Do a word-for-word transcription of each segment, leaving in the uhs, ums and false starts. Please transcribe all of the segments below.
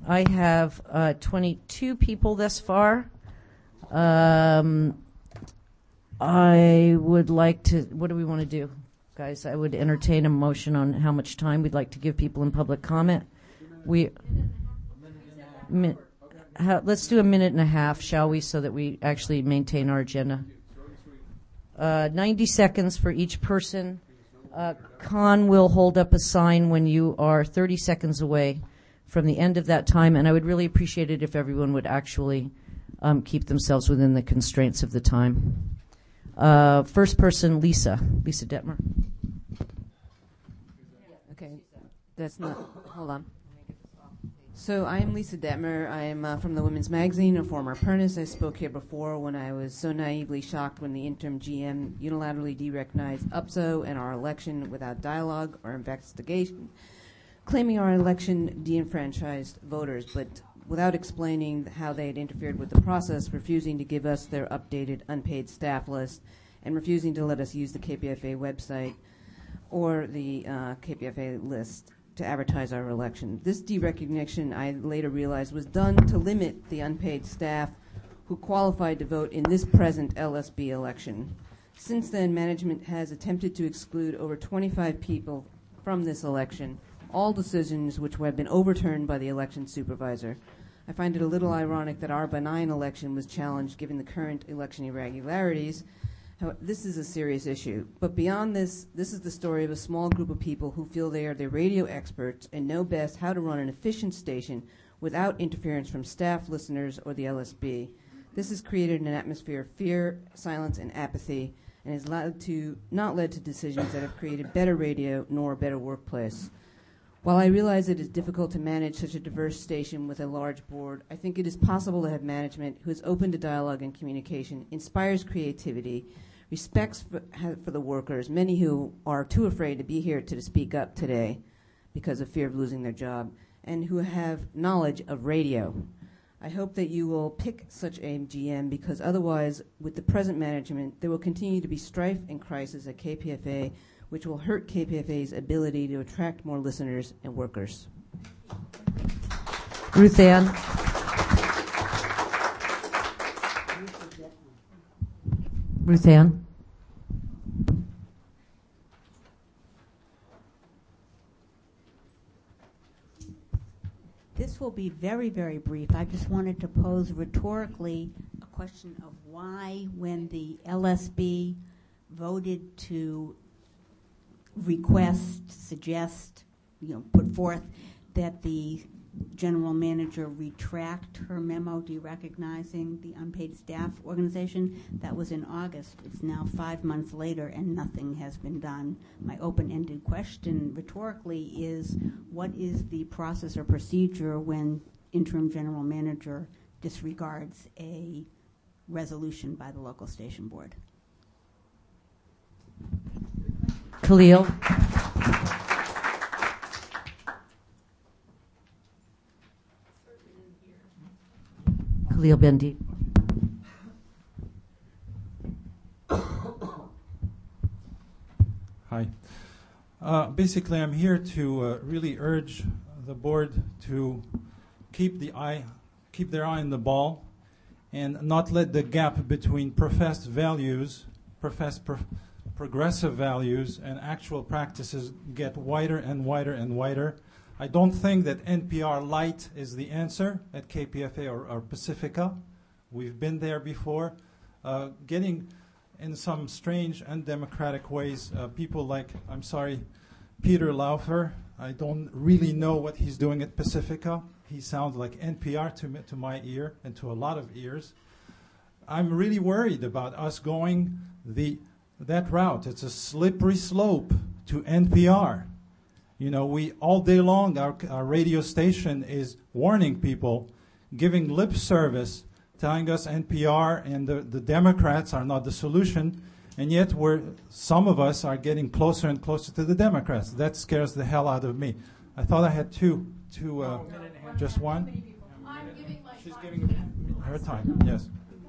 I have uh, twenty-two people thus far. Um, I would like to, what do we want to do, guys? I would entertain a motion on how much time we'd like to give people in public comment. We, min, how, let's do a minute and a half, shall we, so that we actually maintain our agenda. Uh, ninety seconds for each person. Uh, Con will hold up a sign when you are thirty seconds away from the end of that time, and I would really appreciate it if everyone would actually um, keep themselves within the constraints of the time. Uh, first person, Lisa. Lisa Detmer. Okay, that's not, hold on. So I'm Lisa Detmer. I'm uh, from the Women's Magazine, a former apprentice. I spoke here before when I was so naively shocked when the interim G M unilaterally derecognized U P S O and our election without dialogue or investigation, claiming our election de-enfranchised voters, but without explaining how they had interfered with the process, refusing to give us their updated unpaid staff list, and refusing to let us use the K P F A website or the uh, K P F A list to advertise our election. This derecognition, I later realized, was done to limit the unpaid staff who qualified to vote in this present L S B election. Since then, management has attempted to exclude over twenty-five people from this election, all decisions which have been overturned by the election supervisor. I find it a little ironic that our benign election was challenged given the current election irregularities. How, this is a serious issue. But beyond this, this is the story of a small group of people who feel they are the radio experts and know best how to run an efficient station without interference from staff, listeners, or the L S B. This has created an atmosphere of fear, silence, and apathy, and has led to, not led to decisions that have created better radio nor a better workplace. While I realize it is difficult to manage such a diverse station with a large board, I think it is possible to have management who is open to dialogue and communication, inspires creativity, respects for, for the workers, many who are too afraid to be here to speak up today because of fear of losing their job, and who have knowledge of radio. I hope that you will pick such a G M, because otherwise, with the present management, there will continue to be strife and crisis at K P F A, which will hurt K P F A's ability to attract more listeners and workers. Ruth Ann. Ruth Ann. This will be very, very brief. I just wanted to pose rhetorically a question of why, when the L S B voted to request, suggest, you know, put forth that the general manager retract her memo derecognizing the unpaid staff organization. That was in August. It's now five months later and nothing has been done. My open-ended question rhetorically is, what is the process or procedure when interim general manager disregards a resolution by the local station board? Khalil. Khalil Bendi. Hi. Uh, basically, I'm here to uh, really urge the board to keep the eye, keep their eye on the ball, and not let the gap between professed values, professed pro- progressive values, and actual practices get wider and wider and wider. I don't think that N P R Light is the answer at K P F A or, or Pacifica. We've been there before. Uh, getting in some strange, undemocratic ways, uh, people like, I'm sorry, Peter Laufer. I don't really know what he's doing at Pacifica. He sounds like N P R to, me, to my ear and to a lot of ears. I'm really worried about us going the that route. It's a slippery slope to N P R. You know, we all day long, our, our radio station is warning people, giving lip service, telling us N P R and the, the Democrats are not the solution, and yet we're, some of us are getting closer and closer to the Democrats. That scares the hell out of me. I thought I had two, two, uh, just one? She's giving her time, yes.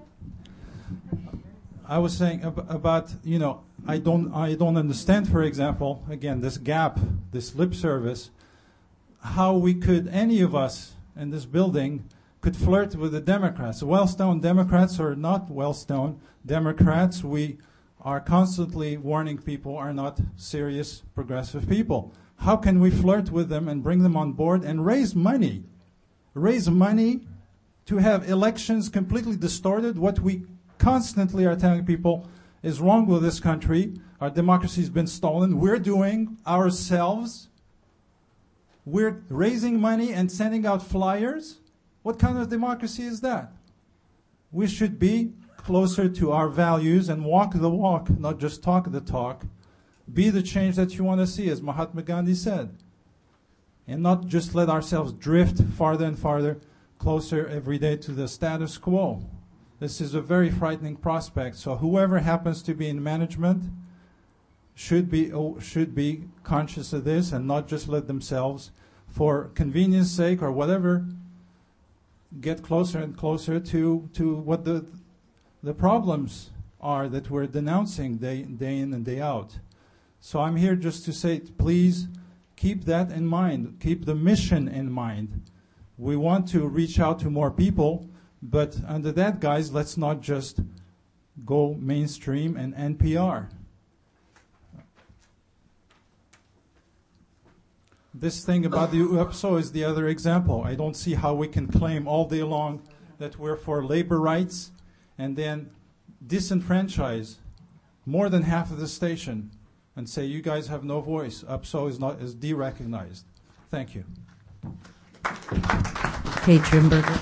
I was saying ab- about, you know, I don't I don't understand, for example, again, this gap, this lip service, how we could, any of us in this building could flirt with the Democrats. Well-known Democrats or not well-known Democrats, we are constantly warning people are not serious progressive people. How can we flirt with them and bring them on board and raise money? Raise money to have elections completely distorted? What we constantly are telling people is wrong with this country. Our democracy has been stolen. We're doing ourselves. We're raising money and sending out flyers. What kind of democracy is that? We should be closer to our values and walk the walk, not just talk the talk. Be the change that you want to see, as Mahatma Gandhi said. And not just let ourselves drift farther and farther, closer every day to the status quo. This is a very frightening prospect. So whoever happens to be in management should be oh, should be conscious of this and not just let themselves, for convenience sake or whatever, get closer and closer to, to what the the problems are that we're denouncing day, day in and day out. So I'm here just to say, please keep that in mind. Keep the mission in mind. We want to reach out to more people, but under that, guys, let's not just go mainstream and N P R. This thing about the U P S O is the other example. I don't see how we can claim all day long that we're for labor rights and then disenfranchise more than half of the station and say you guys have no voice. U P S O is not is de-recognized. Thank you. Kay Trimberger.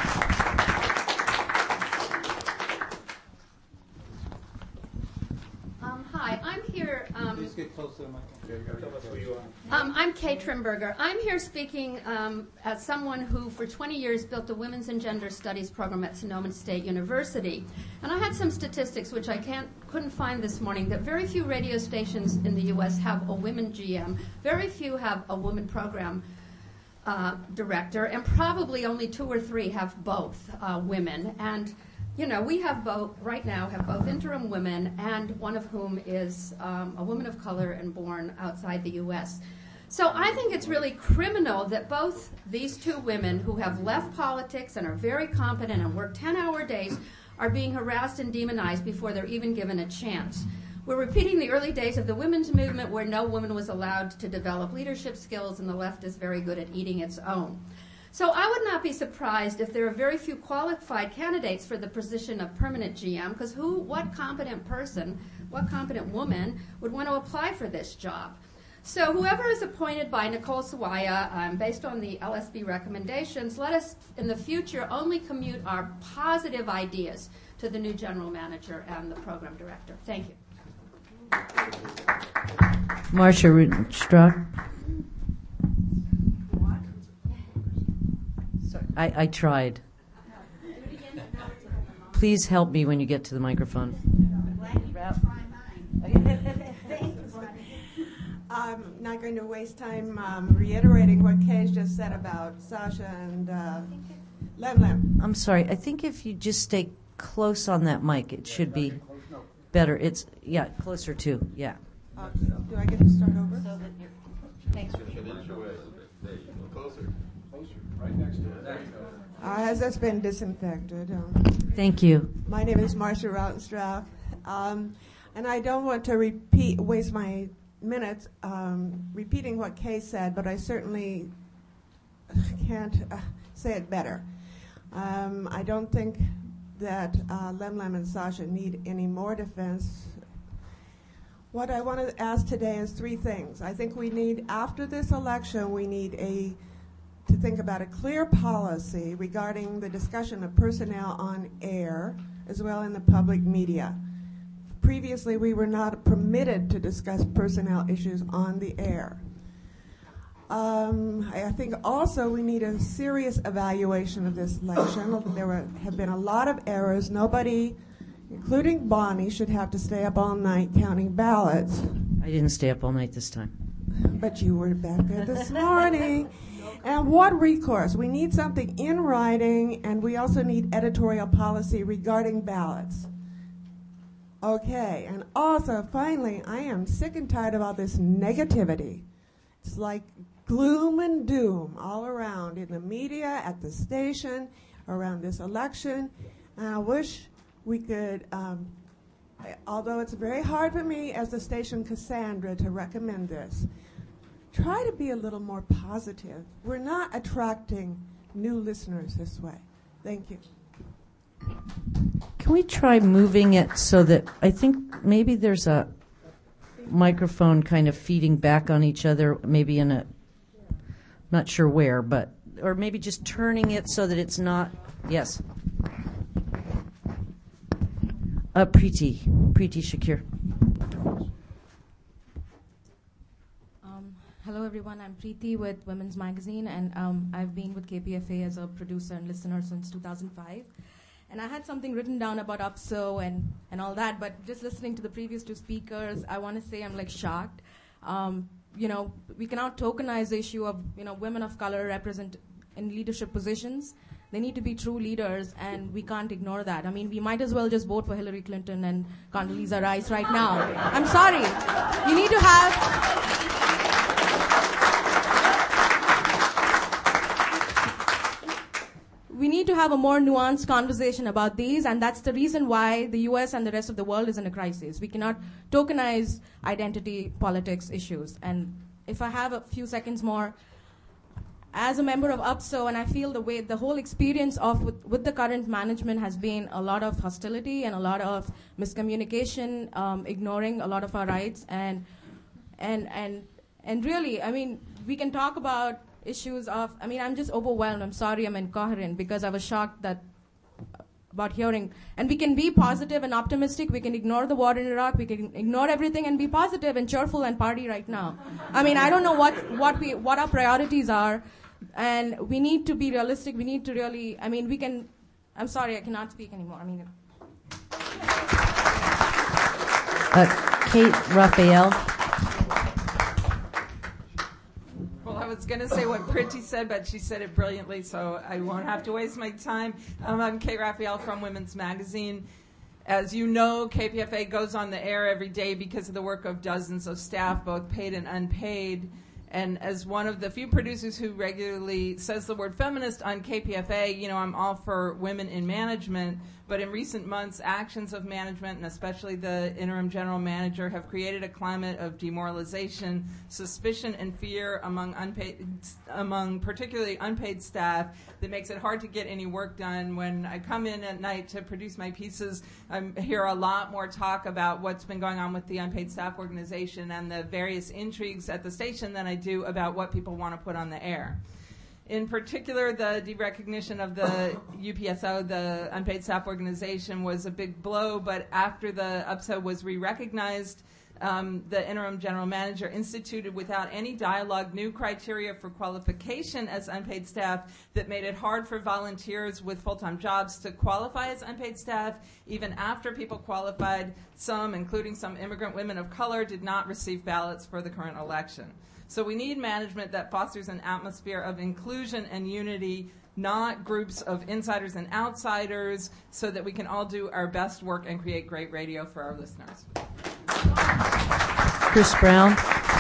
Um, hi, I'm here. Um, Please get close to the microphone. Tell us who you are. um, I'm Kay Trimberger. I'm here speaking um, as someone who, for twenty years, built a women's and gender studies program at Sonoma State University. And I had some statistics, which I can't couldn't find this morning, that very few radio stations in the U S have a women G M. Very few have a woman program uh, director, and probably only two or three have both uh, women. And you know, we have both, right now, have both interim women, and one of whom is um, a woman of color and born outside the U S. So I think it's really criminal that both these two women who have left politics and are very competent and work ten-hour days are being harassed and demonized before they're even given a chance. We're repeating the early days of the women's movement where no woman was allowed to develop leadership skills, and the left is very good at eating its own. So I would not be surprised if there are very few qualified candidates for the position of permanent G M, because who, what competent person, what competent woman would want to apply for this job? So whoever is appointed by Nicole Sawaya, um, based on the L S B recommendations, let us in the future only commute our positive ideas to the new general manager and the program director. Thank you. Marcia Rudenstruck. I, I tried. Please help me when you get to the microphone. I'm not going to waste time um, reiterating what Kay just said about Sasha and uh, Lem Lem. I'm sorry. I think if you just stay close on that mic, it should be better. It's, yeah, closer to, yeah. Uh, do I get to start over? Thanks. Closer. Closer. Right next to it. There you go. Uh, has this been disinfected? Um, Thank you. my name is Marcia Rautenstrauch, um, and I don't want to repeat, waste my minutes um, repeating what Kay said, but I certainly can't uh, say it better. Um, I don't think that uh, Lem Lem and Sasha need any more defense. What I want to ask today is three things. I think we need, after this election, we need a to think about a clear policy regarding the discussion of personnel on air, as well in the public media. Previously, we were not permitted to discuss personnel issues on the air. Um, I think also we need a serious evaluation of this election. There were, have been a lot of errors. Nobody, including Bonnie, should have to stay up all night counting ballots. I didn't stay up all night this time. But you were back there this morning. And what recourse? We need something in writing, and we also need editorial policy regarding ballots. Okay, and also, finally, I am sick and tired of all this negativity. It's like gloom and doom all around in the media, at the station, around this election. And I wish we could, um, although it's very hard for me as the station Cassandra to recommend this, try to be a little more positive. We're not attracting new listeners this way. Thank you. Can we try moving it so that I think maybe there's a microphone kind of feeding back on each other, maybe in a, not sure where, but, or maybe just turning it so that it's not, yes. Uh, Preeti, Preeti Shakir. Um, hello everyone, I'm Preeti with Women's Magazine, and um, I've been with K P F A as a producer and listener since two thousand five. And I had something written down about U P S O and, and all that, but just listening to the previous two speakers, I want to say I'm like shocked. Um, you know, we cannot tokenize the issue of, you know, women of color represent in leadership positions. They need to be true leaders, and we can't ignore that. I mean, we might as well just vote for Hillary Clinton and Condoleezza Rice right now. I'm sorry. You need to have... We need to have a more nuanced conversation about these, and that's the reason why the U S and the rest of the world is in a crisis. We cannot tokenize identity politics issues. And if I have a few seconds more, as a member of U P S O, and I feel the way the whole experience of with, with the current management has been a lot of hostility and a lot of miscommunication, um, ignoring a lot of our rights, and and and and really, I mean, we can talk about issues of, I mean, I'm just overwhelmed. I'm sorry I'm incoherent because I was shocked that about hearing. And we can be positive and optimistic. We can ignore the war in Iraq. We can ignore everything and be positive and cheerful and party right now. I mean, I don't know what, what we what our priorities are. And we need to be realistic. We need to really, I mean, we can, I'm sorry, I cannot speak anymore. I mean, Uh, Kate Raphael. I was going to say what Priti said, but she said it brilliantly, so I won't have to waste my time. Um, I'm Kate Raphael from Women's Magazine. As you know, K P F A goes on the air every day because of the work of dozens of staff, both paid and unpaid. And as one of the few producers who regularly says the word feminist on K P F A, you know, I'm all for women in management. But in recent months, actions of management, and especially the interim general manager, have created a climate of demoralization, suspicion, and fear among unpaid, among particularly unpaid staff that makes it hard to get any work done. When I come in at night to produce my pieces, I hear a lot more talk about what's been going on with the unpaid staff organization and the various intrigues at the station than I do about what people want to put on the air. In particular, the derecognition of the U P S O, the unpaid staff organization, was a big blow, but after the U P S O was re-recognized, um, the interim general manager instituted without any dialogue new criteria for qualification as unpaid staff that made it hard for volunteers with full-time jobs to qualify as unpaid staff. Even after people qualified, some, including some immigrant women of color, did not receive ballots for the current election. So we need management that fosters an atmosphere of inclusion and unity, not groups of insiders and outsiders, so that we can all do our best work and create great radio for our listeners. Chris Brown.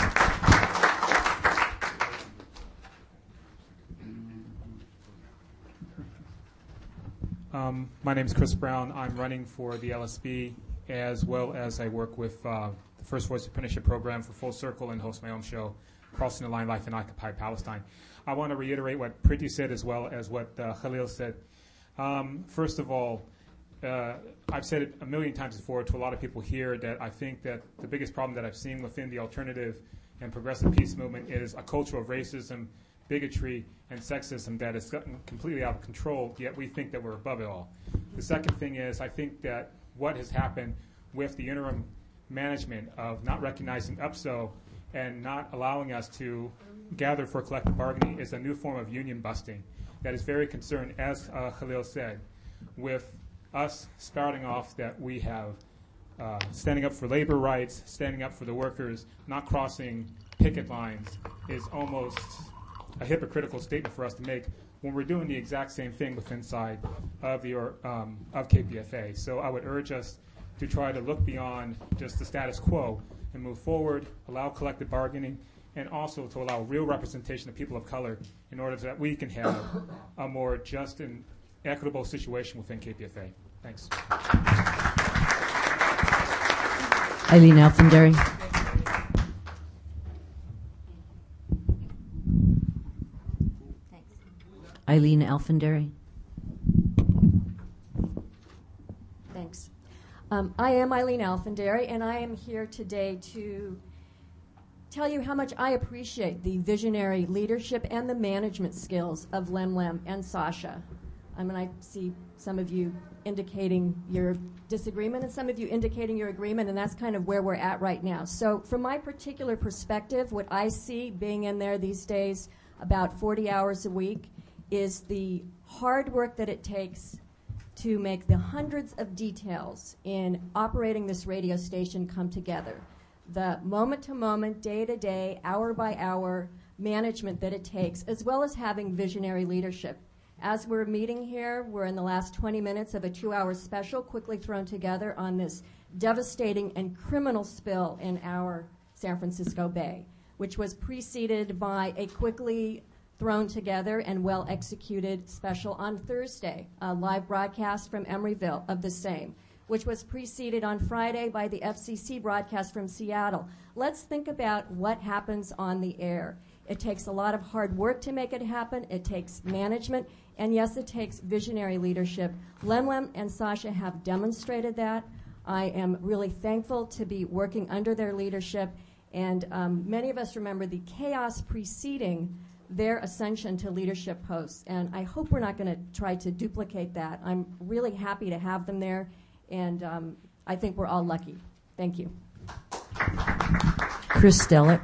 Um, my name is Chris Brown. I'm running for the L S B, as well as I work with uh, the First Voice Apprenticeship Program for Full Circle and host my own show, Crossing the Line, Life in Occupied Palestine. I want to reiterate what Priti said as well as what uh, Khalil said. Um, first of all, uh, I've said it a million times before to a lot of people here that I think that the biggest problem that I've seen within the alternative and progressive peace movement is a culture of racism, bigotry, and sexism that has gotten completely out of control, yet we think that we're above it all. The second thing is I think that what has happened with the interim management of not recognizing U P S O and not allowing us to gather for collective bargaining is a new form of union busting that is very concerned, as uh, Khalil said, with us starting off that we have uh, standing up for labor rights, standing up for the workers, not crossing picket lines is almost a hypocritical statement for us to make when we're doing the exact same thing within inside of the um, of K P F A. So I would urge us to try to look beyond just the status quo and move forward, allow collective bargaining, and also to allow real representation of people of color in order that we can have a more just and equitable situation within K P F A. Thanks. Eileen Alfandary. Eileen Alfandary. Thanks. Um, I am Eileen Alfandary, and I am here today to tell you how much I appreciate the visionary leadership and the management skills of Lemlem and Sasha. I mean, I see some of you indicating your disagreement and some of you indicating your agreement, and that's kind of where we're at right now. So from my particular perspective, what I see being in there these days, about forty hours a week, is the hard work that it takes to make the hundreds of details in operating this radio station come together. The moment-to-moment, day-to-day, hour-by-hour management that it takes, as well as having visionary leadership. As we're meeting here, we're in the last twenty minutes of a two-hour special quickly thrown together on this devastating and criminal spill in our San Francisco Bay, which was preceded by a quickly thrown together and well-executed special on Thursday, a live broadcast from Emeryville of the same, which was preceded on Friday by the F C C broadcast from Seattle. Let's think about what happens on the air. It takes a lot of hard work to make it happen. It takes management, and yes, it takes visionary leadership. Lemlem and Sasha have demonstrated that. I am really thankful to be working under their leadership, and um, many of us remember the chaos preceding their ascension to leadership posts, and I hope we're not going to try to duplicate that. I'm really happy to have them there, and um, I think we're all lucky. Thank you. Chris Stellick.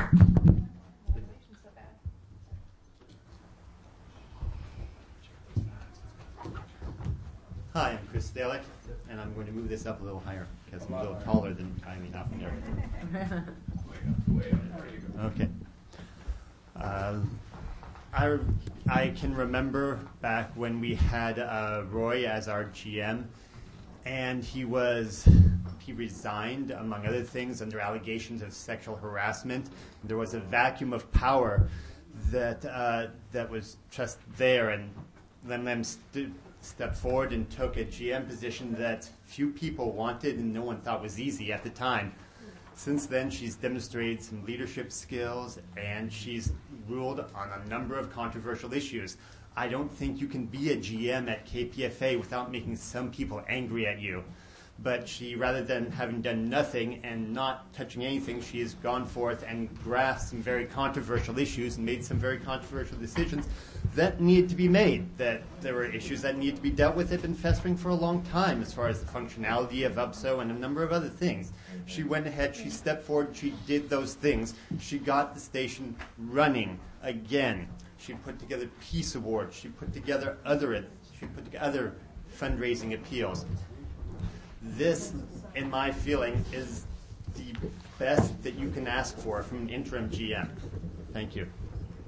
Hi, I'm Chris Stellick, and I'm going to move this up a little higher because I'm a little taller than Eileen Alfandary. Okay. Uh, I, I can remember back when we had uh, Roy as our G M, and he was he resigned, among other things, under allegations of sexual harassment. There was a vacuum of power that uh, that was just there, and Lemlem st- stepped forward and took a G M position that few people wanted and no one thought was easy at the time. Since then, she's demonstrated some leadership skills, and she's ruled on a number of controversial issues. I don't think you can be a G M at K P F A without making some people angry at you. But she, rather than having done nothing and not touching anything, she has gone forth and grasped some very controversial issues and made some very controversial decisions that needed to be made, that there were issues that needed to be dealt with that have been festering for a long time as far as the functionality of U P S O and a number of other things. She went ahead, she stepped forward, she did those things. She got the station running again. She put together peace awards. She put together other, she put together other fundraising appeals. This, in my feeling, is the best that you can ask for from an interim G M. Thank you.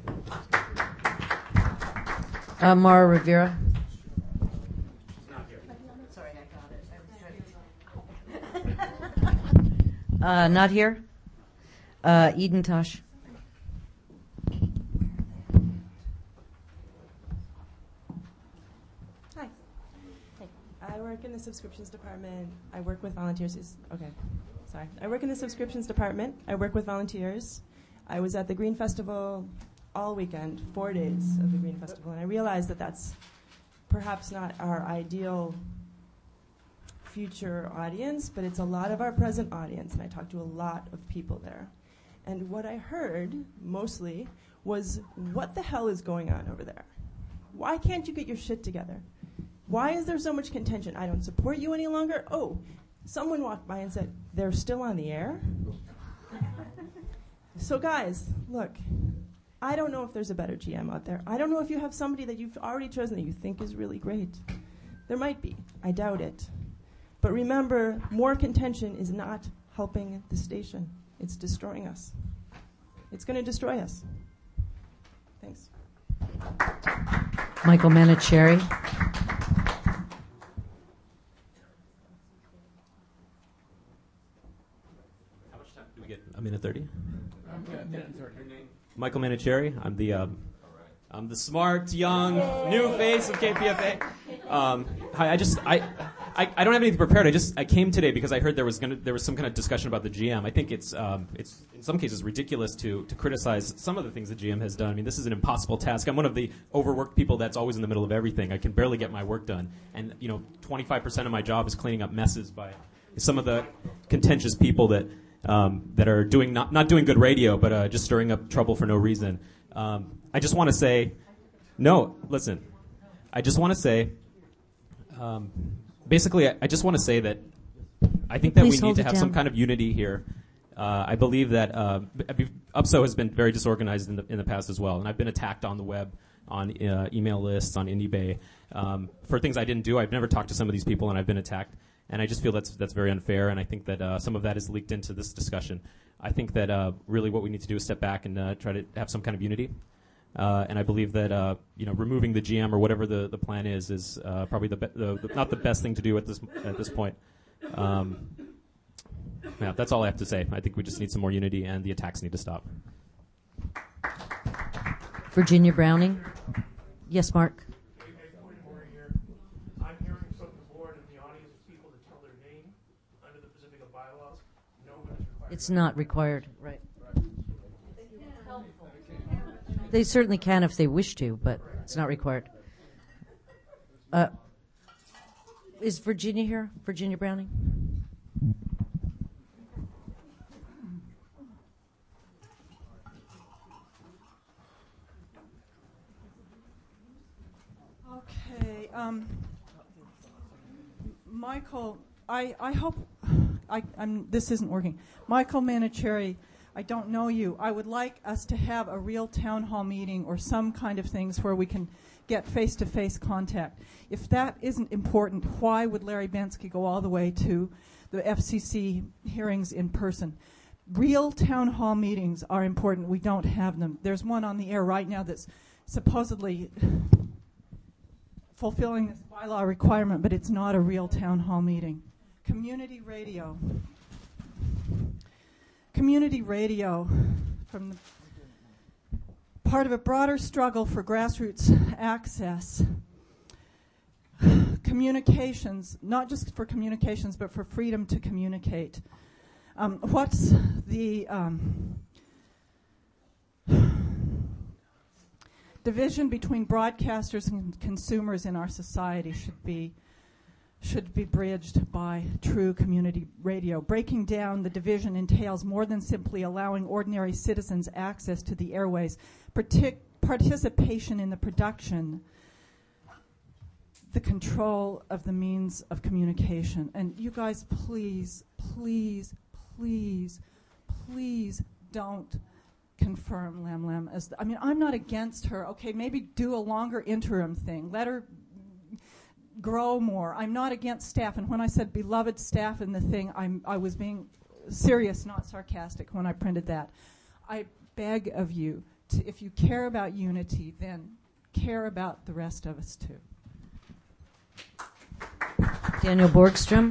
Uh, Mara Rivera. Sorry, I got it. Uh, not here. Uh, Eden Tosh. Hi. Hey. I work in the subscriptions department. I work with volunteers. Is, okay. Sorry. I work in the subscriptions department. I work with volunteers. I was at the Green Festival all weekend, four days of the Green Festival, and I realized that that's perhaps not our ideal future audience, but it's a lot of our present audience, and I talked to a lot of people there. And what I heard, mostly, was, what the hell is going on over there? Why can't you get your shit together? Why is there so much contention? I don't support you any longer. Oh, someone walked by and said, they're still on the air? So guys, look, I don't know if there's a better G M out there. I don't know if you have somebody that you've already chosen that you think is really great. There might be. I doubt it. But remember, more contention is not helping the station. It's destroying us. It's going to destroy us. Thanks. Michael Manicherry. How much time do we get? A minute thirty? Yeah, a minute and thirty. Michael Manicherry. I'm the um, I'm the smart, young, new face of K P F A. Um, hi, I just I, I I don't have anything prepared. I just I came today because I heard there was gonna there was some kind of discussion about the G M. I think it's um, it's in some cases ridiculous to to criticize some of the things the G M has done. I mean, this is an impossible task. I'm one of the overworked people that's always in the middle of everything. I can barely get my work done, and you know, twenty-five percent of my job is cleaning up messes by some of the contentious people that. Um, that are doing not, not doing good radio, but uh, just stirring up trouble for no reason. Um, I just want to say, no, listen. I just want to say, um, basically, I, I just want to say that I think that Please we need to have down. some kind of unity here. Uh, I believe that uh, U P S O has been very disorganized in the in the past as well, and I've been attacked on the web, on uh, email lists, on IndieBay, um, for things I didn't do. I've never talked to some of these people, and I've been attacked. And I just feel that's that's very unfair, and I think that uh, some of that is leaked into this discussion. I think that uh, really what we need to do is step back and uh, try to have some kind of unity. Uh, and I believe that uh, you know removing the G M or whatever the, the plan is is uh, probably the, be- the, the not the best thing to do at this at this point. Um, yeah, that's all I have to say. I think we just need some more unity, and the attacks need to stop. Virginia Browning. Yes, Mark. It's not required, right? They certainly can if they wish to, but it's not required. Uh, is Virginia here? Virginia Browning? Okay. Um, Michael, I, I hope... I, I'm, this isn't working. Michael Manicherry, I don't know you. I would like us to have a real town hall meeting or some kind of things where we can get face-to-face contact. If that isn't important, why would Larry Bensky go all the way to the F C C hearings in person? Real town hall meetings are important. We don't have them. There's one on the air right now that's supposedly fulfilling this bylaw requirement, but it's not a real town hall meeting. Community radio. Community radio, from the part of a broader struggle for grassroots access. Communications, not just for communications, but for freedom to communicate. Um, what's the um, division between broadcasters and consumers in our society should be should be bridged by true community radio. Breaking down the division entails more than simply allowing ordinary citizens access to the airways, partic- participation in the production, the control of the means of communication. And you guys, please, please, please, please don't confirm Lam Lam as the, I mean, I'm not against her. Okay, maybe do a longer interim thing. Let her grow more. I'm not against staff, and when I said beloved staff in the thing, I'm, I was being serious, not sarcastic when I printed that. I beg of you, to, if you care about unity, then care about the rest of us too. Daniel Borgstrom.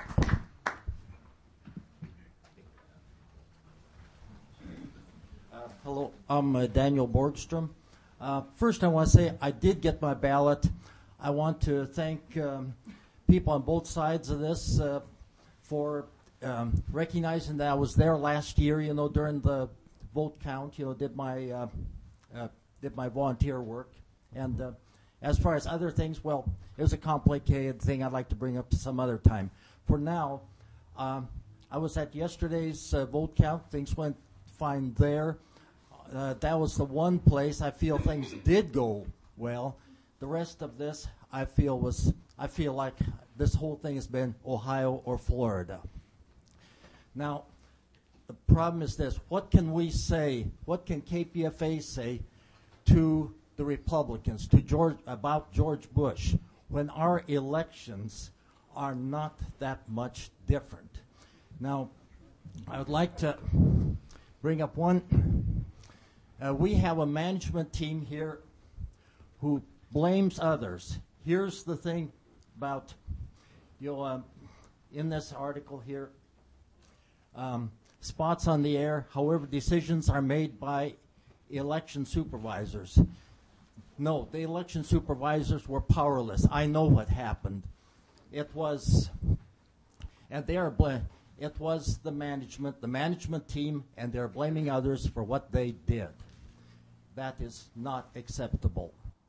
Uh, hello, I'm uh, Daniel Borgstrom. Uh, first, I want to say I did get my ballot. I want to thank um, people on both sides of this uh, for um, recognizing that I was there last year, you know, during the vote count, you know, did my uh, uh, did my volunteer work. And uh, as far as other things, well, it was a complicated thing I'd like to bring up some other time. For now, um, I was at yesterday's uh, vote count. Things went fine there. Uh, that was the one place I feel things did go well. The rest of this, I feel was, I feel like this whole thing has been Ohio or Florida. Now, the problem is this: what can we say? What can K P F A say to the Republicans, to George, about George Bush, when our elections are not that much different? Now, I would like to bring up one. Uh, we have a management team here who blames others. Here's the thing about, you know, um, in this article here, um, spots on the air, however, decisions are made by election supervisors. No, the election supervisors were powerless. I know what happened. It was, and they are bl- it was the management, the management team, and they're blaming others for what they did. That is not acceptable.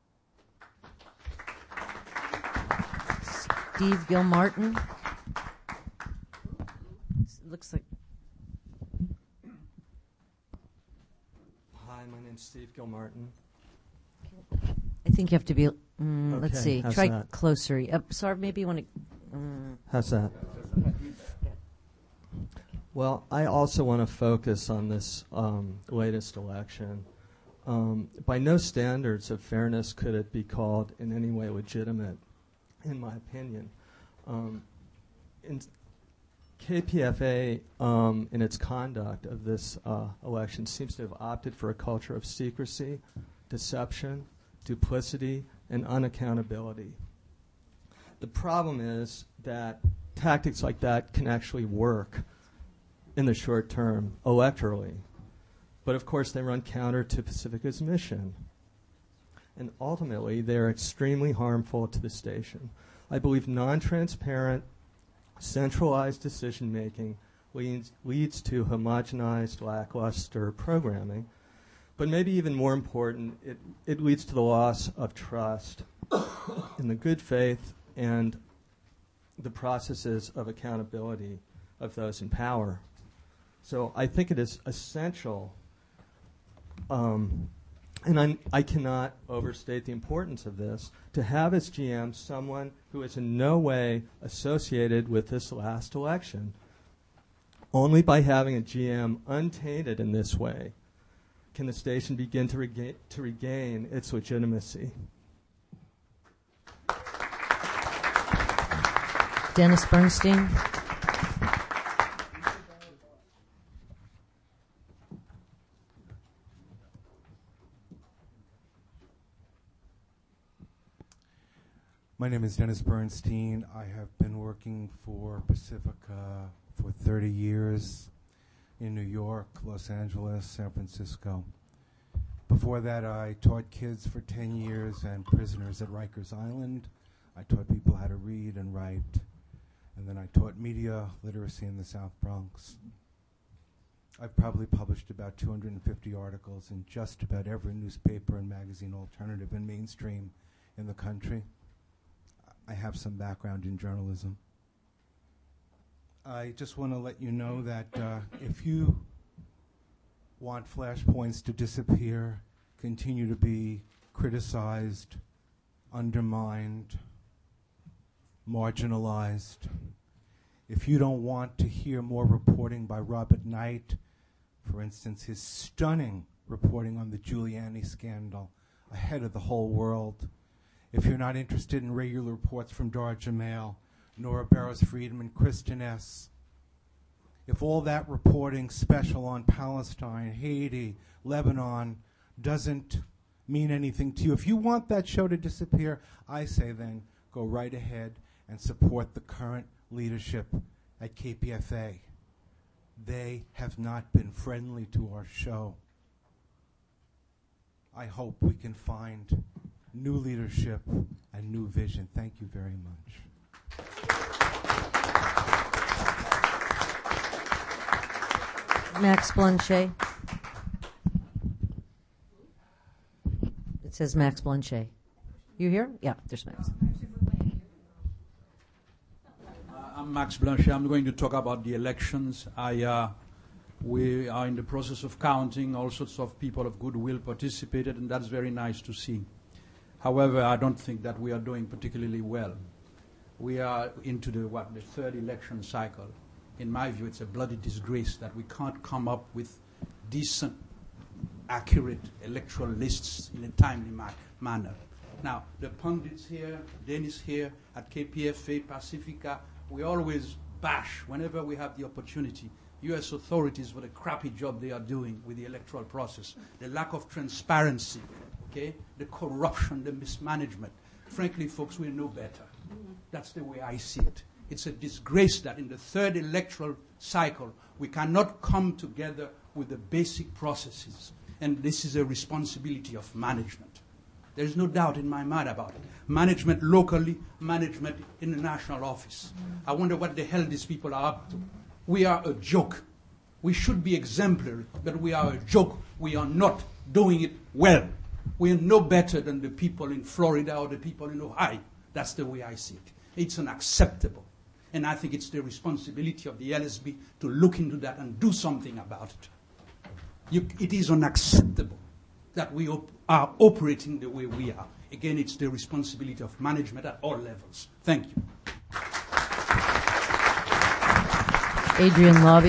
Steve Gilmartin. Looks like. Hi, my name's Steve Gilmartin. I think you have to be. Mm, Okay, let's see. how's Try that? closer. Uh, sorry, maybe you want to. Mm. How's that? Well, I also want to focus on this um, latest election. Um, by no standards of fairness could it be called in any way legitimate, in my opinion. Um, in K P F A, um, in its conduct of this uh, election, seems to have opted for a culture of secrecy, deception, duplicity, and unaccountability. The problem is that tactics like that can actually work in the short term electorally. But of course, they run counter to Pacifica's mission. And ultimately, they're extremely harmful to the station. I believe non-transparent, centralized decision-making leads, leads to homogenized, lackluster programming. But maybe even more important, it, it leads to the loss of trust in the good faith and the processes of accountability of those in power. So I think it is essential, um, and I'm, I cannot overstate the importance of this, to have as G M someone who is in no way associated with this last election. Only by having a G M untainted in this way can the station begin to, rega- to regain its legitimacy. Dennis Bernstein. My name is Dennis Bernstein. I have been working for Pacifica for thirty years in New York, Los Angeles, San Francisco. Before that, I taught kids for ten years and prisoners at Rikers Island. I taught people how to read and write. And then I taught media literacy in the South Bronx. I've probably published about two hundred fifty articles in just about every newspaper and magazine, alternative and mainstream, in the country. I have some background in journalism. I just want to let you know that uh, if you want flashpoints to disappear, continue to be criticized, undermined, marginalized, if you don't want to hear more reporting by Robert Knight, for instance, his stunning reporting on the Giuliani scandal ahead of the whole world, if you're not interested in regular reports from Dara Jamal, Nora Barrows-Friedman, Kristen S., if all that reporting special on Palestine, Haiti, Lebanon doesn't mean anything to you, if you want that show to disappear, I say then go right ahead and support the current leadership at K P F A. They have not been friendly to our show. I hope we can find new leadership and new vision. Thank you very much. Max Blanchet. It says Max Blanchet. You here? Yeah, there's Max. Uh, I'm Max Blanchet. I'm going to talk about the elections. I, uh, we are in the process of counting. All sorts of people of goodwill participated, and that's very nice to see. However, I don't think that we are doing particularly well. We are into the what the third election cycle. In my view, it's a bloody disgrace that we can't come up with decent, accurate electoral lists in a timely ma- manner. Now, the pundits here, Dennis here, at K P F A, Pacifica, we always bash whenever we have the opportunity U S authorities for the crappy job they are doing with the electoral process, the lack of transparency, okay, the corruption, the mismanagement. Frankly, folks, we know better. That's the way I see it. It's a disgrace that in the third electoral cycle, we cannot come together with the basic processes. And this is a responsibility of management. There's no doubt in my mind about it. Management locally, management in the national office. I wonder what the hell these people are up to. We are a joke. We should be exemplary, but we are a joke. We are not doing it well. We are no better than the people in Florida or the people in Ohio. That's the way I see it. It's unacceptable. And I think it's the responsibility of the L S B to look into that and do something about it. You, it is unacceptable that we op- are operating the way we are. Again, it's the responsibility of management at all levels. Thank you. Adrian Lobby.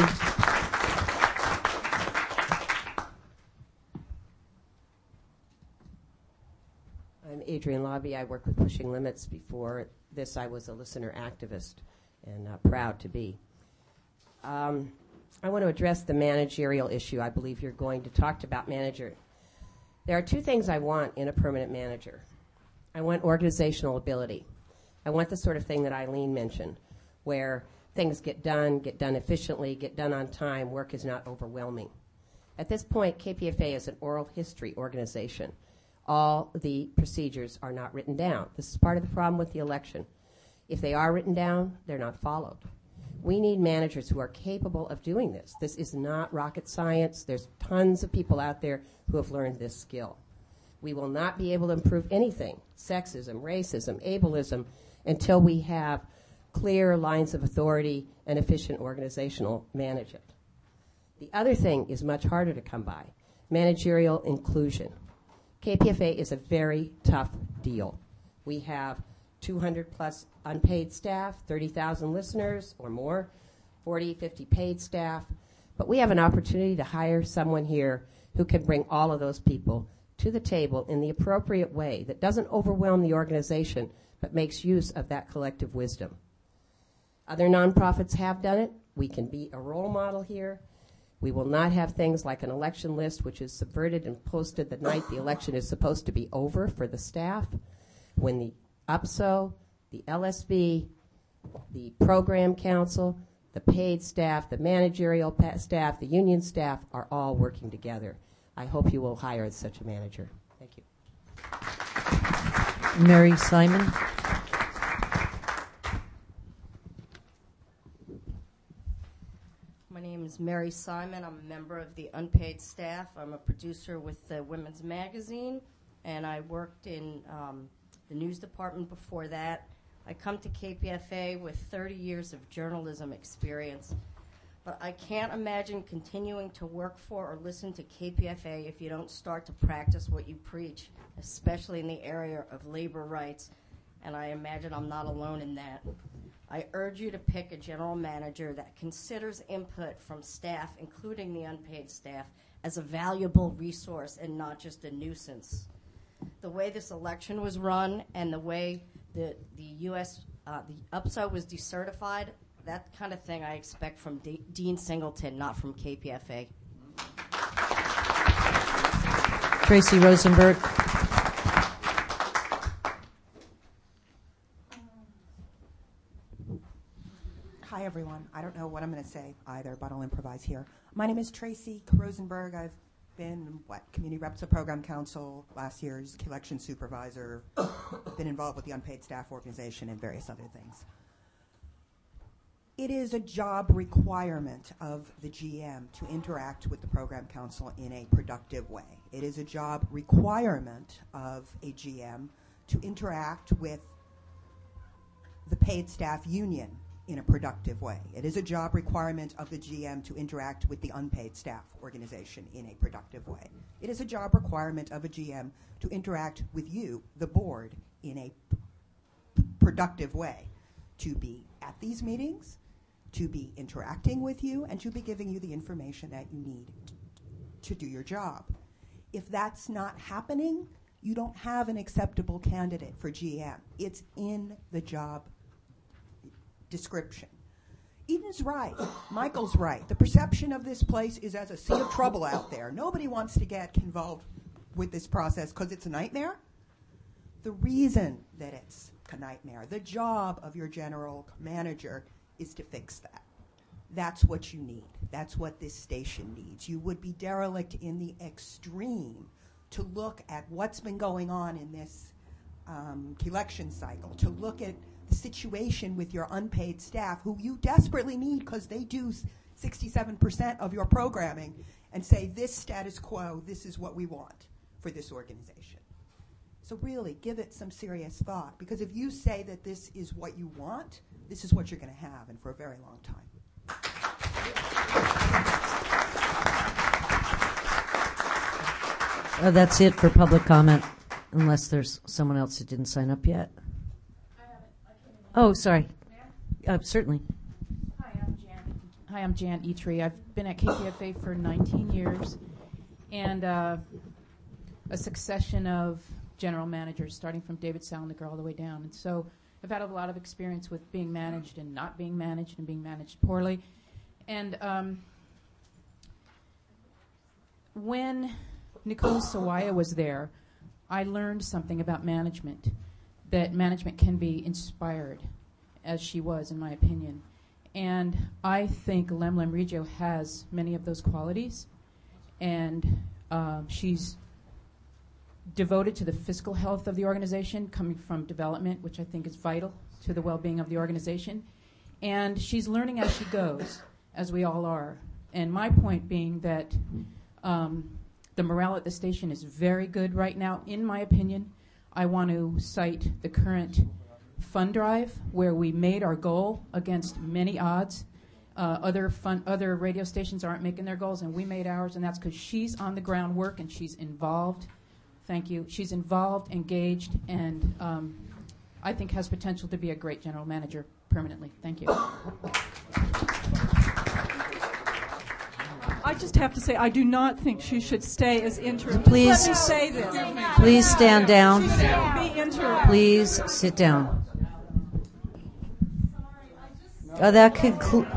I'm Adrian Lobby. I work with Pushing Limits. Before this, I was a listener activist and uh, proud to be. Um, I want to address the managerial issue. I believe you're going to talk about manager. There are two things I want in a permanent manager. I want organizational ability. I want the sort of thing that Eileen mentioned, where things get done, get done efficiently, get done on time, work is not overwhelming. At this point, K P F A is an oral history organization. All the procedures are not written down. This is part of the problem with the election. If they are written down, they're not followed. We need managers who are capable of doing this. This is not rocket science. There's tons of people out there who have learned this skill. We will not be able to improve anything, sexism, racism, ableism, until we have clear lines of authority and efficient organizational management. The other thing is much harder to come by, managerial inclusion. K P F A is a very tough deal. We have two hundred plus unpaid staff, thirty thousand listeners or more, forty, fifty paid staff, but we have an opportunity to hire someone here who can bring all of those people to the table in the appropriate way that doesn't overwhelm the organization but makes use of that collective wisdom. Other nonprofits have done it. We can be a role model here. We will not have things like an election list which is subverted and posted the night the election is supposed to be over for the staff. When the U P S O, the L S B, the program council, the paid staff, the managerial pa- staff, the union staff are all working together. I hope you will hire such a manager. Thank you. Mary Simon. My name is Mary Simon. I'm a member of the unpaid staff. I'm a producer with the Women's Magazine, and I worked in um, the news department before that. I come to K P F A with thirty years of journalism experience, but I can't imagine continuing to work for or listen to K P F A if you don't start to practice what you preach, especially in the area of labor rights, and I imagine I'm not alone in that. I urge you to pick a general manager that considers input from staff, including the unpaid staff, as a valuable resource and not just a nuisance. The way this election was run and the way the, the U S, uh, the U P S O was decertified, that kind of thing I expect from D- Dean Singleton, not from K P F A. Tracy Rosenberg. Hi, everyone. I don't know what I'm going to say either, but I'll improvise here. My name is Tracy Rosenberg. I've been, what, Community Reps of Program Council, last year's election supervisor, been involved with the unpaid staff organization and various other things. It is a job requirement of the G M to interact with the Program Council in a productive way. It is a job requirement of a G M to interact with the paid staff union in a productive way. It is a job requirement of the G M to interact with the unpaid staff organization in a productive way. It is a job requirement of a G M to interact with you, the board, in a p- productive way, to be at these meetings, to be interacting with you, and to be giving you the information that you need t- to do your job. If that's not happening, you don't have an acceptable candidate for G M. It's in the job description. Eden's right. Michael's right. The perception of this place is as a sea of trouble out there. Nobody wants to get involved with this process because it's a nightmare. The reason that it's a nightmare, the job of your general manager is to fix that. that's what you need. That's what this station needs. You would be derelict in the extreme to look at what's been going on in this um, election cycle, to look at the situation with your unpaid staff, who you desperately need because they do sixty-seven percent of your programming, and say, this status quo, this is what we want for this organization. So really, give it some serious thought, because if you say that this is what you want, this is what you're going to have, and for a very long time. Uh, that's it for public comment, unless there's someone else that didn't sign up yet. Oh, sorry. Uh, certainly. Hi, I'm Jan. Hi, I'm Jan Eatree. I've been at K P F A for nineteen years, and uh, a succession of general managers, starting from David Salniker all the way down. And so I've had a lot of experience with being managed and not being managed and being managed poorly. And um, when Nicole Sawaya was there, I learned something about management, that management can be inspired, as she was, in my opinion. And I think Lem Lem Regio has many of those qualities, and uh, she's devoted to the fiscal health of the organization, coming from development, which I think is vital to the well-being of the organization. And she's learning as she goes, as we all are. And my point being that um, the morale at the station is very good right now, in my opinion. I want to cite the current fund drive, where we made our goal against many odds. Uh, other fun, other radio stations aren't making their goals, and we made ours, and that's because she's on the groundwork and she's involved. Thank you. She's involved, engaged, and um, I think has potential to be a great general manager permanently. Thank you. I just have to say, I do not think she should stay as interim. Please, Let me say this. Please stand down. She shouldn't be interim. Please sit down. Uh, that concludes.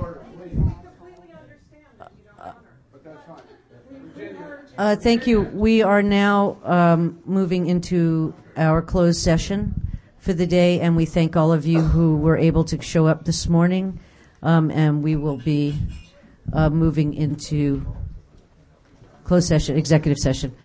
Uh, thank you. We are now um, moving into our closed session for the day, and we thank all of you who were able to show up this morning, um, and we will be uh, moving into closed session, executive session.